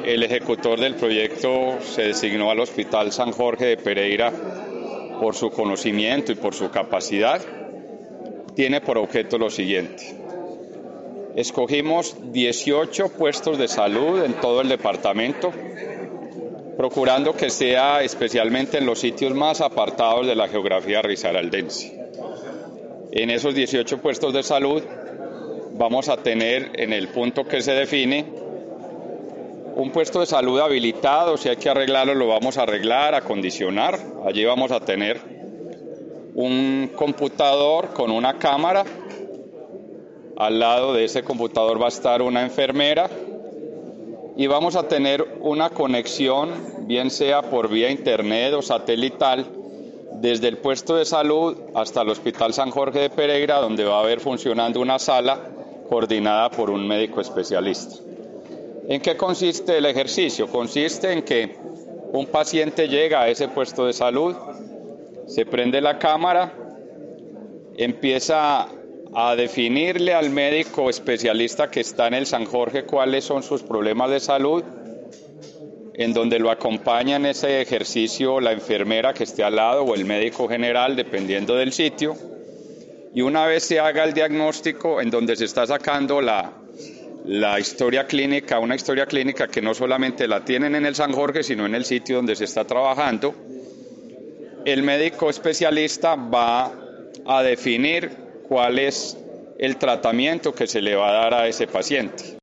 el ejecutor del proyecto se designó al Hospital San Jorge de Pereira por su conocimiento y por su capacidad, tiene por objeto lo siguiente. Escogimos 18 puestos de salud en todo el departamento, procurando que sea especialmente en los sitios más apartados de la geografía risaraldense. En esos 18 puestos de salud vamos a tener en el punto que se define un puesto de salud habilitado. Si hay que arreglarlo, lo vamos a arreglar, acondicionar. Allí vamos a tener un computador con una cámara. Al lado de ese computador va a estar una enfermera y vamos a tener una conexión, bien sea por vía internet o satelital, desde el puesto de salud hasta el Hospital San Jorge de Pereira, donde va a haber funcionando una sala coordinada por un médico especialista. ¿En qué consiste el ejercicio? Consiste en que un paciente llega a ese puesto de salud, se prende la cámara, empieza a definirle al médico especialista que está en el San Jorge cuáles son sus problemas de salud, en donde lo acompaña en ese ejercicio la enfermera que esté al lado o el médico general, dependiendo del sitio, y una vez se haga el diagnóstico, en donde se está sacando la historia clínica, una historia clínica que no solamente la tienen en el San Jorge, sino en el sitio donde se está trabajando, el médico especialista va a definir cuál es el tratamiento que se le va a dar a ese paciente.